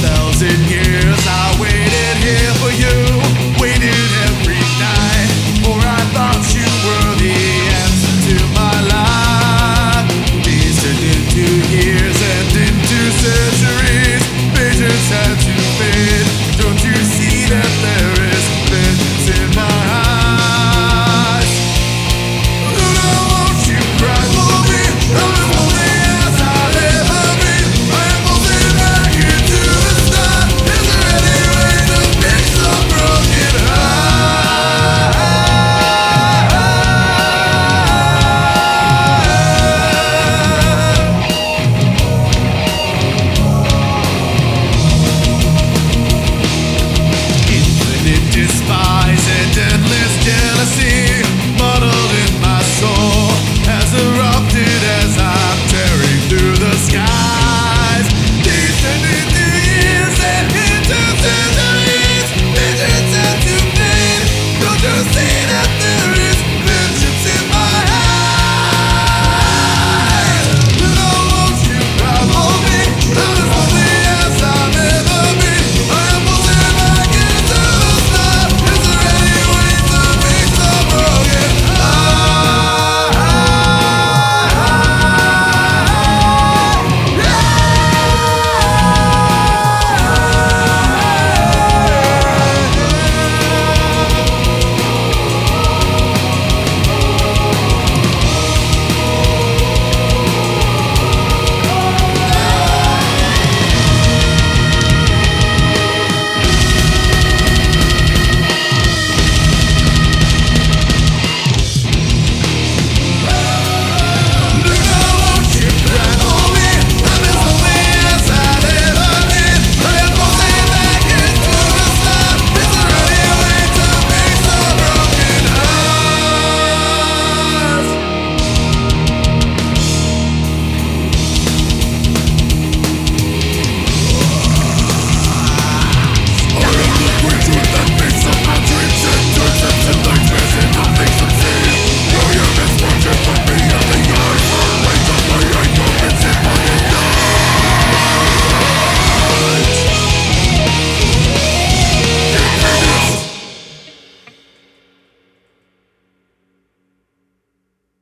1,000 years I waited here for you, waited every night, for I thought you were the answer to my life. These turned into years and into centuries, visions had to fade. Don't you see that there is vengeance in my eyes? Luna, won't you cry for me? I'm as lonely as I'll ever be. I am moving back into the sun. Is there any way to fix a broken heart? Infinite despise and endless jealousy